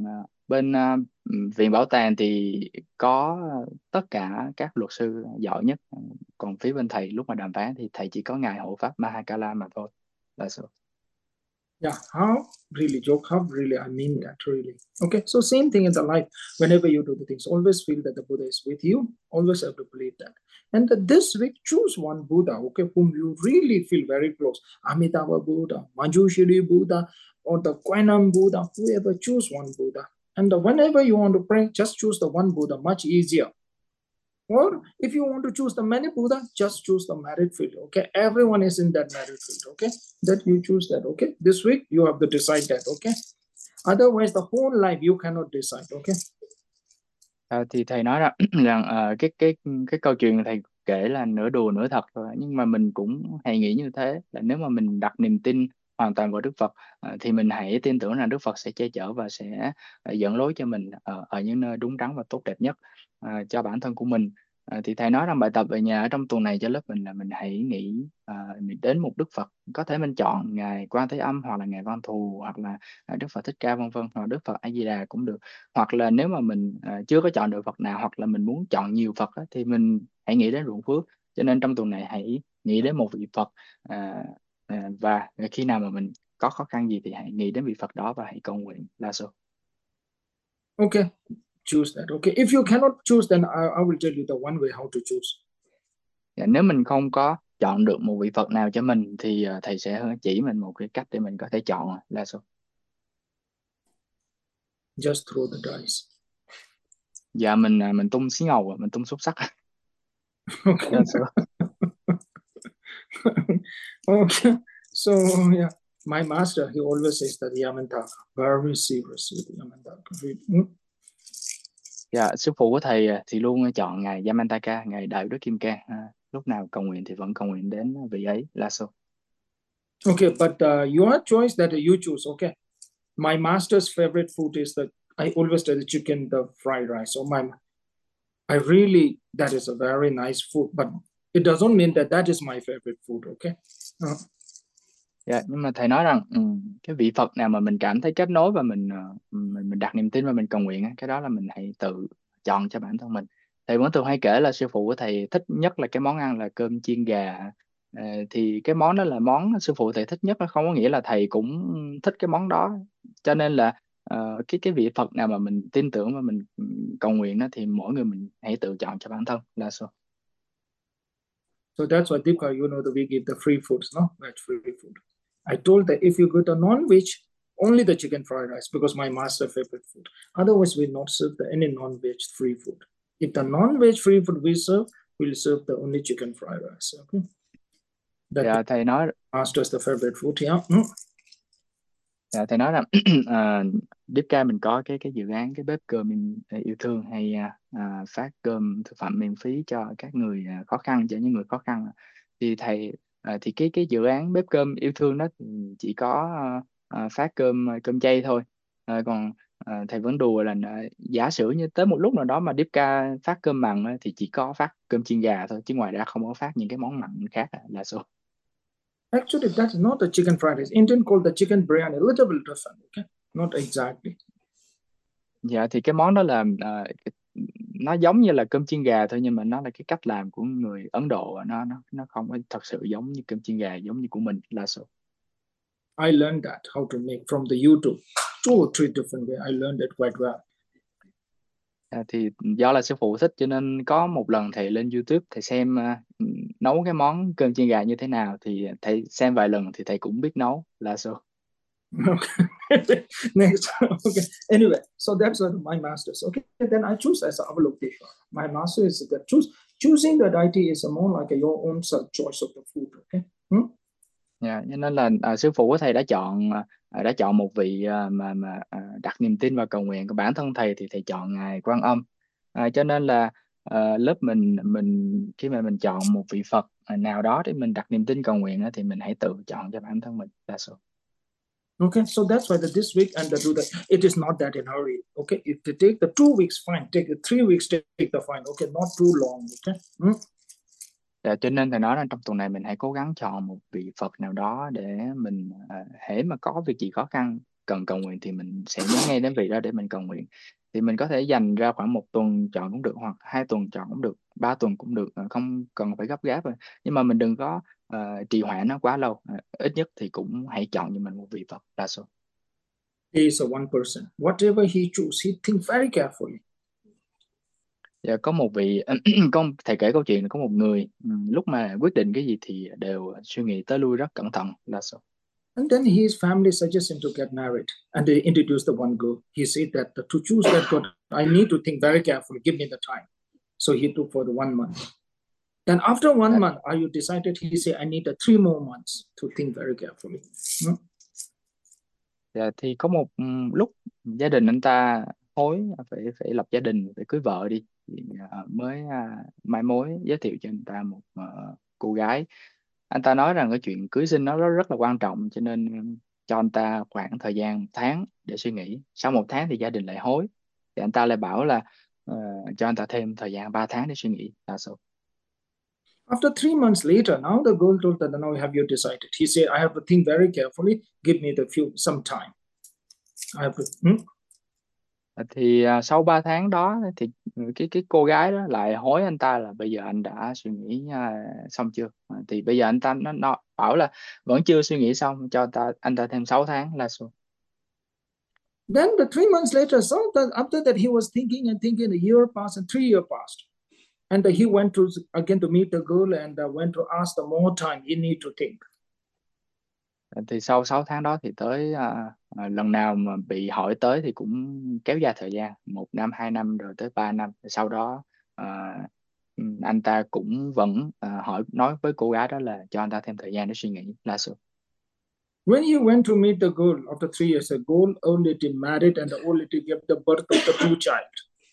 Bên viện bảo tàng thì có tất cả các luật sư giỏi nhất, còn phía bên thầy lúc mà đàm phán thì thầy chỉ có ngài hộ pháp Mahakala mà thôi, là sao? Yeah, how really joke, how really I mean that really. Okay, so same thing in the life. Whenever you do the things, always feel that the Buddha is with you. Always have to believe that. And this week, choose one Buddha, okay, whom you really feel very close. Amitabha Buddha, Manjushri Buddha, or the Quanam Buddha, whoever, choose one Buddha. And whenever you want to pray, just choose the one Buddha, much easier. Or if you want to choose the many Buddha, just choose the merit field. Okay, everyone is in that merit field. Okay, that you choose that. Okay, this week you have to decide that. Okay, otherwise the whole life you cannot decide. Okay. Thì thầy nói rằng rằng cái câu chuyện thầy kể là nửa đùa nửa thật thôi, nhưng mà mình cũng hãy nghĩ như thế, là nếu mà mình đặt niềm tin hoàn toàn vào Đức Phật, thì mình hãy tin tưởng rằng Đức Phật sẽ che chở và sẽ dẫn lối cho mình ở những nơi đúng đắn và tốt đẹp nhất cho bản thân của mình. Thì thầy nói rằng bài tập về nhà ở trong tuần này cho lớp mình là mình hãy nghĩ mình đến một Đức Phật, có thể mình chọn ngài Quan Thế Âm hoặc là ngài Văn Thù hoặc là Đức Phật Thích Ca vân vân, hoặc Đức Phật A Di Đà cũng được. Hoặc là nếu mà mình chưa có chọn được Phật nào, hoặc là mình muốn chọn nhiều Phật á, thì mình hãy nghĩ đến ruộng phước. Cho nên trong tuần này hãy nghĩ đến một vị Phật, và khi nào mà mình có khó khăn gì thì hãy nghĩ đến vị Phật đó và hãy cầu nguyện là số. Okay, choose that. Okay, if you cannot choose, then I will tell you the one way how to choose. Dạ, nếu mình không có chọn được một vị Phật nào cho mình thì thầy sẽ chỉ mình một cái cách để mình có thể chọn là số. Just throw the dice. Dạ, mình tung xí ngầu, mình tung xúc sắc. Okay. Là số. Okay. So yeah, my master he always says that Yamantaka, very serious with Yamantaka. Dạ, sư phụ của thầy thì luôn chọn ngài Yamantaka, ngài Đại Đức Kim Cang. Lúc nào cầu nguyện thì vẫn cầu nguyện đến vị ấy là số. Okay, but your choice that you choose. Okay, my master's favorite food is the I always tell the chicken, the fried rice. So I really that is a very nice food, but it doesn't mean that that is my favorite food. Okay. Dạ, nhưng mà thầy nói rằng cái vị Phật nào mà mình cảm thấy kết nối và mình đặt niềm tin và mình cầu nguyện á, cái đó là mình hãy tự chọn cho bản thân mình. Thầy vẫn thường hay kể là sư phụ của thầy thích nhất là cái món ăn là cơm chiên gà. Thì cái món đó là món sư phụ thầy thích nhất, nó không có nghĩa là thầy cũng thích cái món đó. Cho nên là cái vị Phật nào mà mình tin tưởng và mình cầu nguyện đó thì mỗi người mình hãy tự chọn cho bản thân là sao. So that's why Deepka, that we give the free foods, no? That's free food. I told that if you go to non-veg, only the chicken fried rice, because my master favorite food. Otherwise, we not serve any non-veg free food. If the non-veg free food we serve, we'll serve the only chicken fried rice. Okay. That Dạ, thầy nói master's the favorite food, yeah. Dạ, thầy nói là Deepka mình có cái dự án cái bếp cơm yêu thương, hay phát cơm thực phẩm miễn phí cho các người khó khăn, cho những người khó khăn. Thì thầy thì cái dự án bếp cơm yêu thương đó thì chỉ có phát cơm cơm chay thôi. Còn thầy vẫn đùa là giả sử như tới một lúc nào đó mà Deepka phát cơm mặn á, thì chỉ có phát cơm chiên gà thôi, chứ ngoài ra không có phát những cái món mặn khác là số. Actually, that's not the chicken fried rice. Indian call the chicken biryani, a little bit different, okay? Not exactly. Dạ, thì cái món đó là nó giống như là cơm chiên gà thôi, nhưng mà nó là cái cách làm của người Ấn Độ, nó không có thật sự giống như cơm chiên gà giống như của mình là số. I learned that how to make from the YouTube. 2 or 3 different way. I learned it quite well. Thì do là sư phụ thích cho nên có một lần thầy lên YouTube thầy xem nấu cái món cơm chiên gà như thế nào, thì thầy xem vài lần thì thầy cũng biết nấu là số. Okay. Next. Okay. Anyway, so that's my master's. Okay. Then I choose as Avalokiteshvara. My master is that choosing the deity is more like your own self choice of the food. Okay. Dạ, cho nên là sư phụ của thầy đã chọn một vị mà đặt niềm tin và cầu nguyện của bản thân thầy, thì thầy chọn ngài Quan Âm. Cho nên là lớp mình khi mà mình chọn một vị Phật nào đó để mình đặt niềm tin cầu nguyện á, thì mình hãy tự chọn cho bản thân mình là số. Okay, so that's why this week and do that. It is not that in a hurry. Okay, if they take the 2 weeks, fine. Take the 3 weeks, take the fine. Okay, not too long. Okay. Dạ, cho nên thầy nói là trong tuần này mình hãy cố gắng chọn một vị Phật nào đó để mình hễ mà có việc gì khó khăn cần cầu nguyện thì mình sẽ nhớ ngay đến vị đó để mình cầu nguyện. Thì mình có thể dành ra khoảng 1 tuần chọn cũng được, hoặc 2 tuần chọn cũng được, 3 tuần cũng được, không cần phải gấp gáp rồi. Nhưng mà mình đừng có trì hoãn nó quá lâu. Ít nhất thì cũng hãy chọn cho mình một vị Phật đa số. He is a one person. Whatever he choose, he think very carefully. Dạ, có một vị thầy kể câu chuyện là có một người, lúc mà quyết định cái gì thì đều suy nghĩ tới lui rất cẩn thận là sao. And then his family suggested him to get married, and they introduced the one girl. He said that to choose that girl, I need to think very carefully. Give me the time. So he took for the 1 month. Then after one Dạ, month, are you decided? He said, I need 3 more months to think very carefully. Hmm? dạ, thì có một lúc gia đình anh ta hối phải phải lập gia đình, phải cưới vợ đi, thì mới mai mối giới thiệu cho anh ta một cô gái. Anh ta nói rằng cái chuyện cưới xin nó rất rất là quan trọng, cho nên cho anh ta khoảng thời gian 1 tháng để suy nghĩ. Sau 1 tháng thì gia đình lại hối, thì anh ta lại bảo là ờ, cho anh ta thêm thời gian 3 tháng để suy nghĩ là sao. After 3 months later, now the girl told that, now have you decided? He said, I have to think very carefully. Give me some time. I have to. Thì sau 3 tháng đó thì cái cô gái đó lại hối anh ta là bây giờ anh đã suy nghĩ xong chưa. Thì bây giờ anh ta nó bảo là vẫn chưa suy nghĩ xong, cho anh ta thêm 6 tháng là sao. Then the 3 months later, so after that, he was thinking and thinking. A year passed and 3 years passed. And he went to again to meet the girl and went to ask the more time he need to think. Thì sau 6 tháng đó thì tới lần nào mà bị hỏi tới thì cũng kéo dài thời gian 1 năm 2 năm rồi tới 3 năm. Sau đó à, anh ta cũng vẫn nói với cô gái đó là cho anh ta thêm thời gian để suy nghĩ là sự. When he went to meet the girl after 3 years, the girl already married and already gave the birth of the 2 child.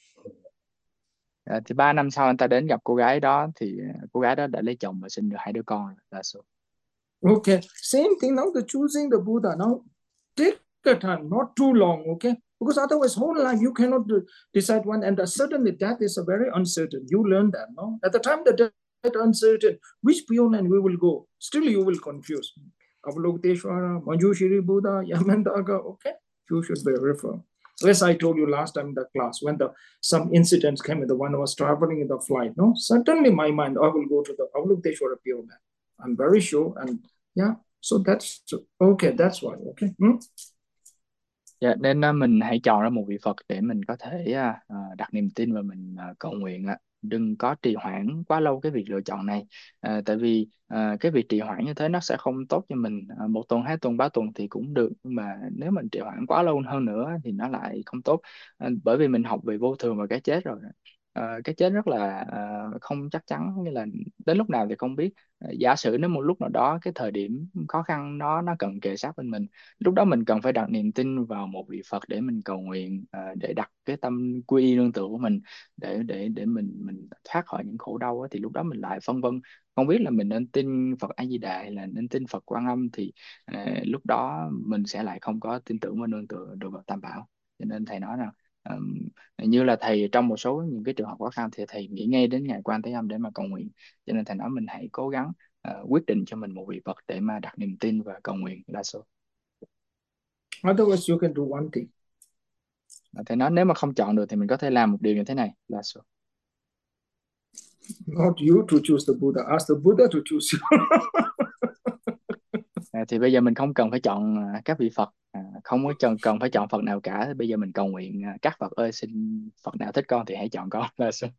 Thì 3 năm sau anh ta đến gặp cô gái đó thì cô gái đó đã lấy chồng và sinh được 2 đứa con rồi, là sự. Okay, same thing now. The choosing the Buddha now, take a time, not too long. Okay, because otherwise, whole life you cannot decide one. And certainly death is a very uncertain. You learn that, no? At the time the death uncertain, which peon and we will go. Still, you will confuse. Avalokiteshvara, Manjushri Buddha, Yamantaka. Okay, you should be firm. As I told you last time in the class, when some incidents came, the one was traveling in the flight. No, certainly my mind, I will go to the Avalokiteshvara peon. I'm very sure, and yeah, so that's okay. That's why. Okay. Hmm? Dạ, nên mình hãy chọn ra một vị Phật để mình có thể đặt niềm tin và mình cầu nguyện ạ. Đừng có trì hoãn quá lâu cái việc lựa chọn này. Tại vì cái việc trì hoãn như thế nó sẽ không tốt cho mình. 1 tuần, 2 tuần, 3 tuần thì cũng được, nhưng mà nếu mình trì hoãn quá lâu hơn nữa thì nó lại không tốt. Bởi vì mình học về vô thường và cái chết rồi. Cái chết rất là không chắc chắn, như là đến lúc nào thì không biết. Giả sử nếu một lúc nào đó cái thời điểm khó khăn nó cần kề sát bên mình, lúc đó mình cần phải đặt niềm tin vào một vị Phật để mình cầu nguyện, để đặt cái tâm quy y nương tựa của mình, để mình thoát khỏi những khổ đau á. Thì lúc đó mình lại phân vân, không biết là mình nên tin Phật A Di Đà hay là nên tin Phật Quan Âm. Thì lúc đó mình sẽ lại không có tin tưởng và nương tựa được vào Tam Bảo. Cho nên thầy nói rằng như là thầy trong một số những cái trường hợp khó khăn thì thầy nghĩ ngay đến ngài Quan Thế Âm để mà cầu nguyện. Cho nên thầy nói mình hãy cố gắng quyết định cho mình một vị Phật để mà đặt niềm tin và cầu nguyện là số. Otherwise, you can do one thing. Thầy nói nếu mà không chọn được thì mình có thể làm một điều như thế này là số. Not you to choose the Buddha. Ask the Buddha to choose you. Thì bây giờ mình không cần phải chọn các vị Phật, không có cần phải chọn Phật nào cả. Bây giờ mình cầu nguyện các Phật ơi, xin Phật nào thích con thì hãy chọn con là số.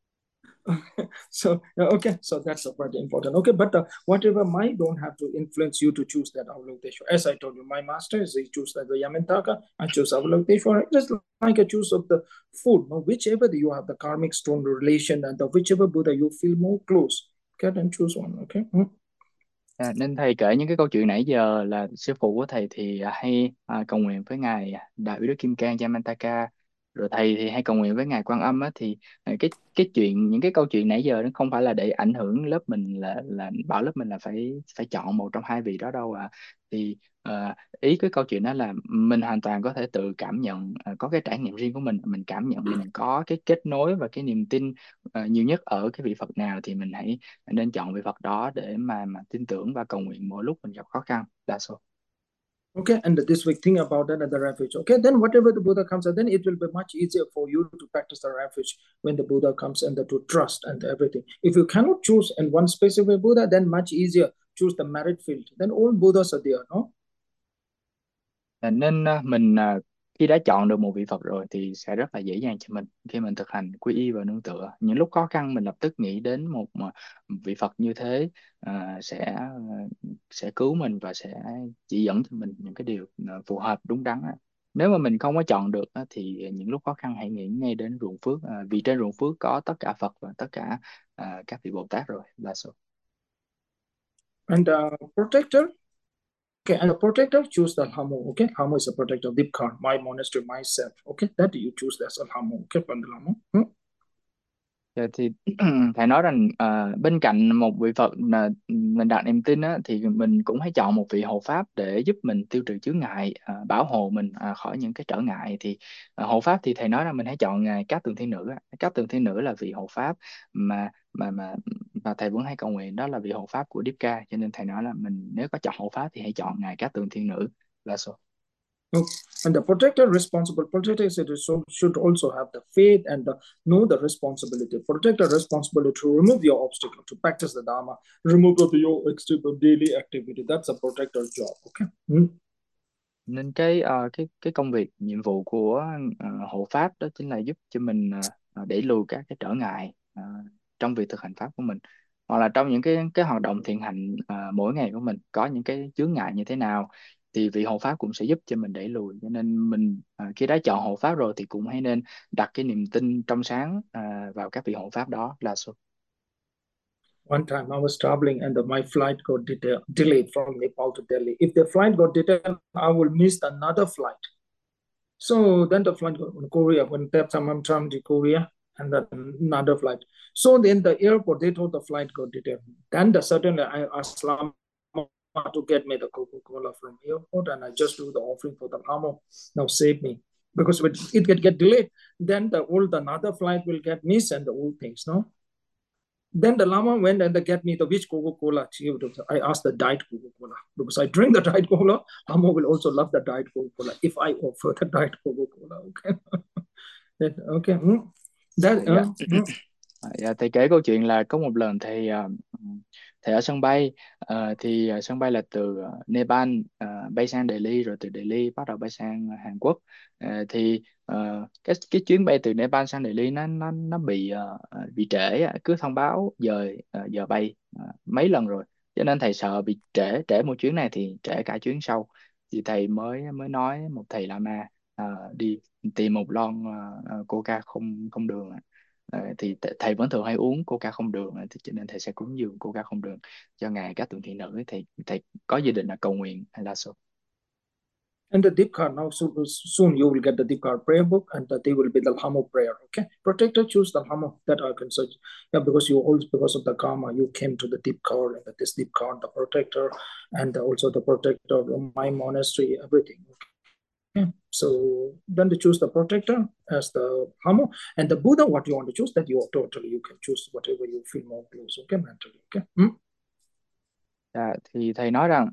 So okay, so that's quite important. Okay, but whatever might don't have to influence you to choose that Avalokiteshvara. As I told you, my master is he choose that the Yamantaka, I choose Avalokiteshvara. Just like a choose of the food, no, whichever you have the karmic stone relation and the whichever Buddha you feel more close, get and choose one. Okay. Hmm? Nên thầy kể những cái câu chuyện nãy giờ là sư phụ của thầy thì hay cầu nguyện với ngài Đại Ủy Đức Kim Cang Jamantaka, rồi thầy thì hay cầu nguyện với ngài Quan Âm á. Thì những cái câu chuyện nãy giờ nó không phải là để ảnh hưởng lớp mình, là bảo lớp mình là phải phải chọn một trong hai vị đó đâu ạ. Thì ý cái câu chuyện đó là mình hoàn toàn có thể tự cảm nhận, có cái trải nghiệm riêng của mình cảm nhận mình có cái kết nối và cái niềm tin nhiều nhất ở cái vị Phật nào thì mình hãy nên chọn vị Phật đó để mà tin tưởng và cầu nguyện mỗi lúc mình gặp khó khăn. Đa số. Okay, and this week think about that at the refuge. Okay, then whatever the Buddha comes, and then it will be much easier for you to practice the refuge when the Buddha comes and the, to trust and everything. If you cannot choose and one specific Buddha, then much easier choose the merit field. Then all Buddhas are there, no? Nên mình khi đã chọn được một vị Phật rồi thì sẽ rất là dễ dàng cho mình khi mình thực hành quy y và nương tựa. Những lúc khó khăn mình lập tức nghĩ đến một vị Phật như thế, sẽ cứu mình và sẽ chỉ dẫn cho mình những cái điều phù hợp đúng đắn á. Nếu mà mình không có chọn được á, thì những lúc khó khăn hãy nghĩ ngay đến ruộng phước, vì trên ruộng phước có tất cả Phật và tất cả các vị Bồ Tát rồi là số. And protector, okay, and the protector choose the Lhamo. Okay, Lhamo is a protector, Dipkar, my monastery, myself. Okay, that you choose as a Lhamo. Okay, Pandalamo. Hmm? Dạ thì thầy nói rằng bên cạnh một vị Phật là mình đặt niềm tin á, thì mình cũng hãy chọn một vị hộ pháp để giúp mình tiêu trừ chướng ngại, bảo hộ mình khỏi những cái trở ngại. Thì hộ pháp thì thầy nói rằng mình hãy chọn ngài Cát Tường Thiên Nữ á. Cát Tường Thiên Nữ là vị hộ pháp mà mà mà mà thầy vẫn hay cầu nguyện, đó là vị hộ pháp của Dipka, cho nên thầy nói là mình nếu có chọn hộ pháp thì hãy chọn ngài Cát Tường Thiên Nữ là số. Oh, and the protector, responsible protector, should also have the faith and know the responsibility. Protector responsibility to remove your obstacle, to practice the Dharma, remove of your daily activity. That's a protector's job. Okay. Hmm? Nên cái công việc nhiệm vụ của hộ pháp đó chính là giúp cho mình đẩy lùi các cái trở ngại trong việc thực hành pháp của mình, hoặc là trong những cái hoạt động thiện hành mỗi ngày của mình có những cái chướng ngại như thế nào thì vị hộ pháp cũng sẽ giúp cho mình đẩy lùi. Cho nên mình khi đã chọn hộ pháp rồi thì cũng hãy nên đặt cái niềm tin trong sáng vào các vị hộ pháp đó là số. One time I was traveling and my flight got delayed from Nepal to Delhi. If the flight got delayed, I will miss another flight. So then the flight got to Korea. When that time I'm traveling to Korea and then another flight. So then the airport, they told the flight got delayed. Then suddenly I asked Lama to get me the Coca-Cola from airport and I just do the offering for the Lama. Now save me. Because when it get delayed, then another flight will get missed and the old things, no? Then the Lama went and they get me the which Coca-Cola. I asked the diet Coca-Cola because I drink the diet Cola. Lama will also love the diet Coca-Cola if I offer the diet Coca-Cola. Okay. Okay. That. Dạ. Dạ, thầy kể câu chuyện là có một lần thầy ở sân bay, thì sân bay là từ Nepal bay sang Delhi, rồi từ Delhi bắt đầu bay sang Hàn Quốc. Thì cái chuyến bay từ Nepal sang Delhi nó bị trễ á, cứ thông báo giờ bay mấy lần rồi, cho nên thầy sợ bị trễ trễ một chuyến này thì trễ cả chuyến sau. Thì thầy mới mới nói một thầy Lama đi tìm một lon Coca không không đường. Thì thầy vẫn thường hay uống coca không đường, thì cho nên thầy sẽ cúng dường coca không đường cho ngài các tượng thị nữ. Thì thầy có dự định là cầu nguyện hay là sao? And the deep card now, soon you will get the deep card prayer book, and they will be the Hamo prayer. Okay, protector choose the Hamo that I can search. Yeah, because you also because of the karma you came to the deep card and this deep card, the protector, and also the protector of my monastery, everything. Okay, so then they choose the protector as the Hamo, and the Buddha. What you want to choose, that you can choose whatever you feel more close. Okay, mentally. Okay. Hmm? Thì thầy nói rằng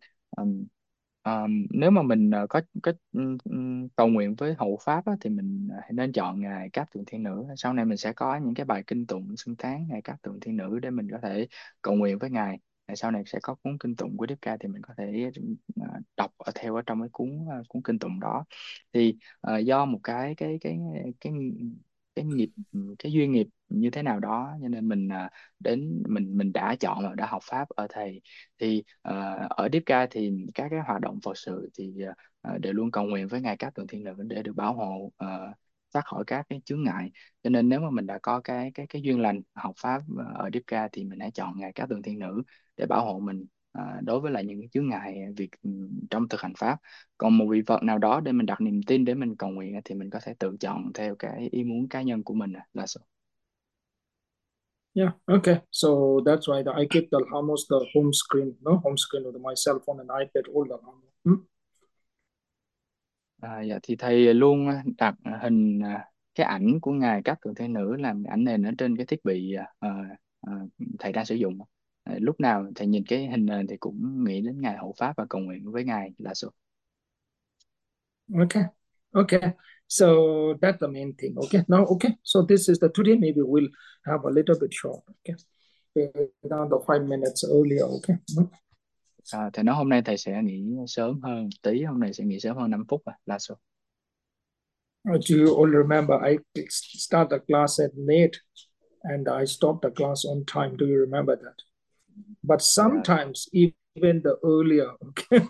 nếu mà mình có cầu nguyện với hộ pháp á, thì mình hãy nên chọn ngài Cát Tường Thiên Nữ. Sau này mình sẽ có những cái bài kinh tụng xưng tán ngài Cát Tường Thiên Nữ để mình có thể cầu nguyện với ngài. Sau này sẽ có cuốn kinh tụng của Đức Ca thì mình có thể đọc theo ở trong cái cuốn kinh tụng đó. Thì do một cái cái nghiệp, cái duyên nghiệp như thế nào đó, cho nên mình đã chọn và đã học pháp ở thầy. Thì ở Điếp Ca thì các cái hoạt động Phật sự thì đều luôn cầu nguyện với ngài Cát Tường Thiên Nữ để được bảo hộ thoát khỏi các cái chướng ngại. Cho nên nếu mà mình đã có cái duyên lành học pháp ở Điếp Ca thì mình hãy chọn ngài Cát Tường Thiên Nữ để bảo hộ mình đối với lại những cái chướng ngại việc trong thực hành pháp. Còn một vị Phật nào đó để mình đặt niềm tin để mình cầu nguyện thì mình có thể tự chọn theo cái ý muốn cá nhân của mình là sao? Yeah, okay. So that's why I keep the almost the home screen, no home screen with my cell phone and iPad, all the Dạ, thì thầy luôn đặt cái ảnh của ngài Cát Tường Thế Nữ làm ảnh nền ở trên cái thiết bị thầy đang sử dụng. Lúc nào thầy nhìn cái hình nền thì cũng nghĩ đến Ngài hộ pháp và cầu nguyện với Ngài là số. Okay. Okay. So that's the main thing. Okay. Now, okay. So this is the today. Maybe we'll have a little bit short. Okay. Down the 5 minutes earlier. Okay. Thầy nói hôm nay thầy sẽ nghỉ sớm hơn tí, hôm nay sẽ nghỉ sớm hơn 5 phút là số. Do you all remember I start the class at late and I stop the class on time? Do you remember that? But Dạ. sometimes even the earlier. Okay.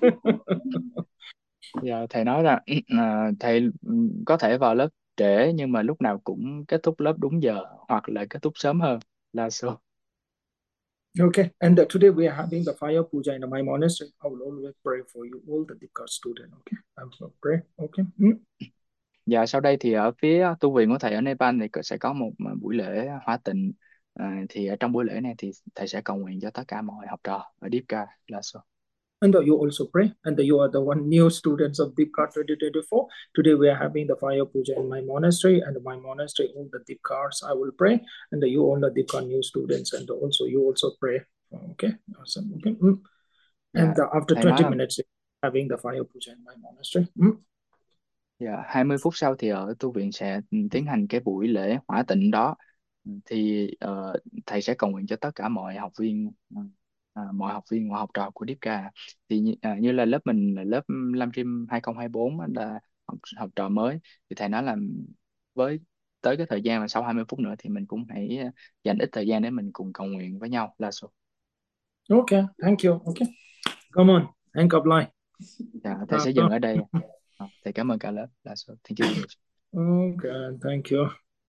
Dạ, thầy nói là thầy có thể vào lớp trễ nhưng mà lúc nào cũng kết thúc lớp đúng giờ hoặc là kết thúc sớm hơn là số. Okay, and today we are having the fire puja in my monastery. I will always pray for you, all the Dikar students. Okay, I'm going to pray. Okay. Dạ, sau đây thì ở phía tu viện của thầy ở Nepal thì sẽ có một buổi lễ hóa tịnh. Thì ở trong buổi lễ này thì thầy sẽ cầu nguyện cho tất cả mọi học trò ở Deepka là số. And you also pray, and you are the one new students of Dikar 2024. Today we are having the fire puja in my monastery, and my monastery, all the Dikars, I will pray, and you all the Dikar new students, and also you also pray. Okay, awesome. Okay. Dạ, And after thầy nói 20 là minutes, having the fire puja in my monastery. dạ, 20 phút sau thì ở tu viện sẽ tiến hành cái buổi lễ hóa tịnh đó. Thì thầy sẽ cầu nguyện cho tất cả mọi học viên, mọi học viên, mọi học trò của Deepka. Thì như là lớp mình là lớp livestream 2024 á, là học trò mới, thì thầy nói là với tới cái thời gian mà sau 20 phút nữa thì mình cũng hãy dành ít thời gian để mình cùng cầu nguyện với nhau là số. Okay, thank you. Okay, come on, hang up line. Dạ, thầy sẽ dừng ở đây. Thầy cảm ơn cả lớp là số. Thank you very much. Okay, thank you.